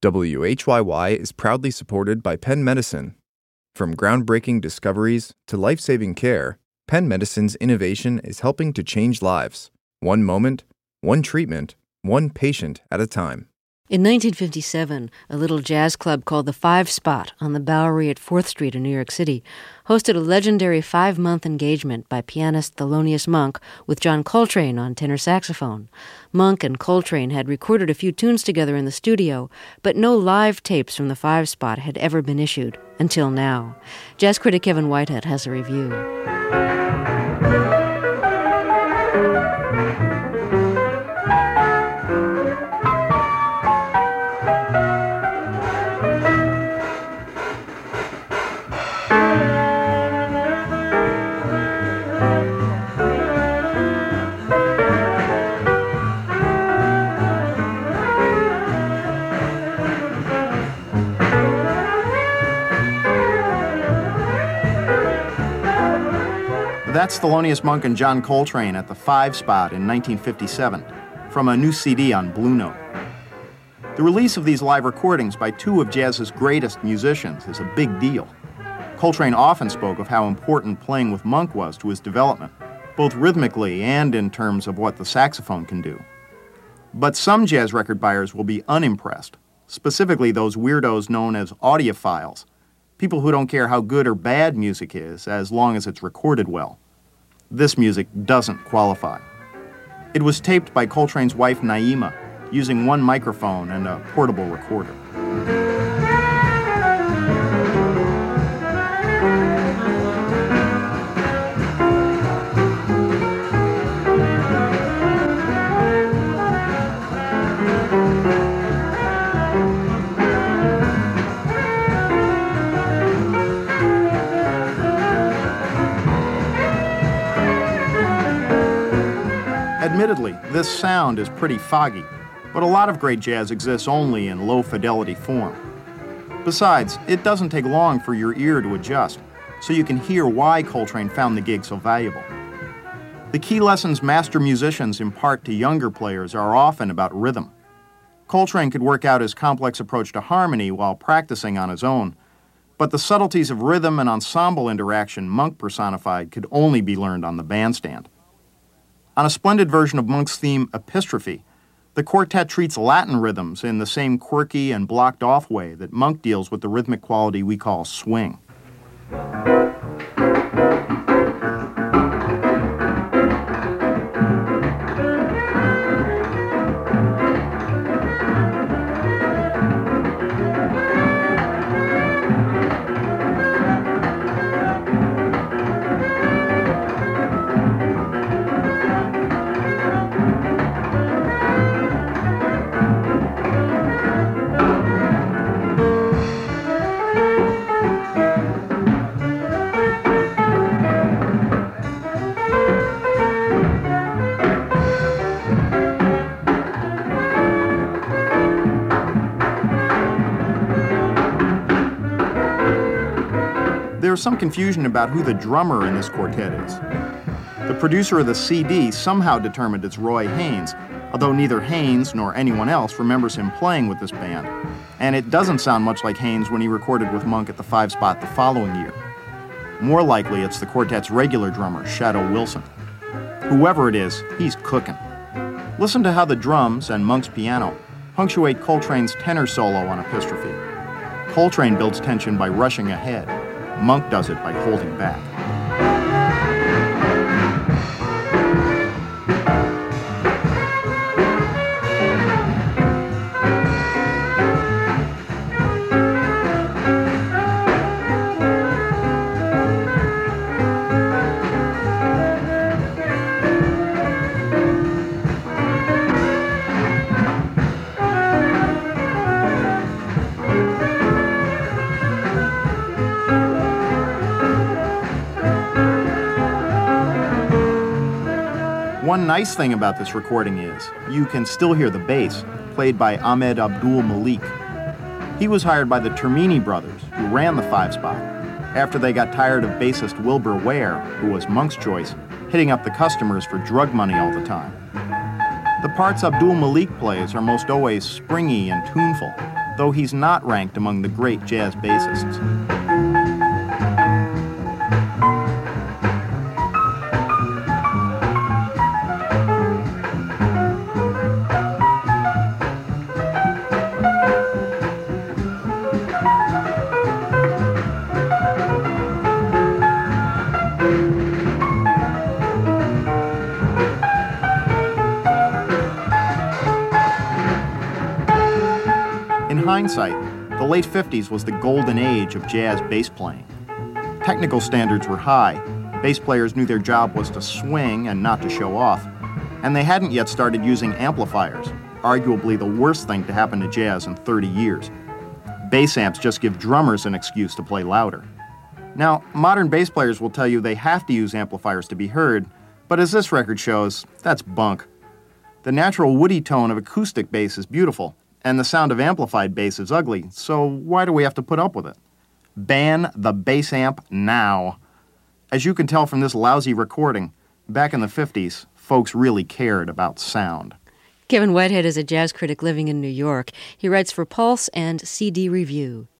WHYY is proudly supported by Penn Medicine. From groundbreaking discoveries to life-saving care, Penn Medicine's innovation is helping to change lives. One moment, one treatment, one patient at a time. In 1957, a little jazz club called the Five Spot on the Bowery at 4th Street in New York City hosted a legendary 5-month engagement by pianist Thelonious Monk with John Coltrane on tenor saxophone. Monk and Coltrane had recorded a few tunes together in the studio, but no live tapes from the Five Spot had ever been issued, until now. Jazz critic Kevin Whitehead has a review. That's Thelonious Monk and John Coltrane at the Five Spot in 1957, from a new CD on Blue Note. The release of these live recordings by two of jazz's greatest musicians is a big deal. Coltrane often spoke of how important playing with Monk was to his development, both rhythmically and in terms of what the saxophone can do. But some jazz record buyers will be unimpressed, specifically those weirdos known as audiophiles, people who don't care how good or bad music is as long as it's recorded well. This music doesn't qualify. It was taped by Coltrane's wife Naima, using one microphone and a portable recorder. Admittedly, this sound is pretty foggy, but a lot of great jazz exists only in low-fidelity form. Besides, it doesn't take long for your ear to adjust, so you can hear why Coltrane found the gig so valuable. The key lessons master musicians impart to younger players are often about rhythm. Coltrane could work out his complex approach to harmony while practicing on his own, but the subtleties of rhythm and ensemble interaction Monk personified could only be learned on the bandstand. On a splendid version of Monk's theme, Epistrophe, the quartet treats Latin rhythms in the same quirky and blocked-off way that Monk deals with the rhythmic quality we call swing. There's some confusion about who the drummer in this quartet is. The producer of the CD somehow determined it's Roy Haynes, although neither Haynes nor anyone else remembers him playing with this band, and it doesn't sound much like Haynes when he recorded with Monk at the Five Spot the following year. More likely, it's the quartet's regular drummer, Shadow Wilson. Whoever it is, he's cooking. Listen to how the drums and Monk's piano punctuate Coltrane's tenor solo on Epistrophe. Coltrane builds tension by rushing ahead. Monk does it by holding back. One nice thing about this recording is you can still hear the bass, played by Ahmed Abdul Malik. He was hired by the Termini brothers, who ran the Five Spot, after they got tired of bassist Wilbur Ware, who was Monk's choice, hitting up the customers for drug money all the time. The parts Abdul Malik plays are most always springy and tuneful, though he's not ranked among the great jazz bassists. In hindsight, the late 50s was the golden age of jazz bass playing. Technical standards were high, bass players knew their job was to swing and not to show off, and they hadn't yet started using amplifiers, arguably the worst thing to happen to jazz in 30 years. Bass amps just give drummers an excuse to play louder. Now, modern bass players will tell you they have to use amplifiers to be heard, but as this record shows, that's bunk. The natural woody tone of acoustic bass is beautiful, and the sound of amplified bass is ugly, so why do we have to put up with it? Ban the bass amp now. As you can tell from this lousy recording, back in the 50s, folks really cared about sound. Kevin Whitehead is a jazz critic living in New York. He writes for Pulse and CD Review.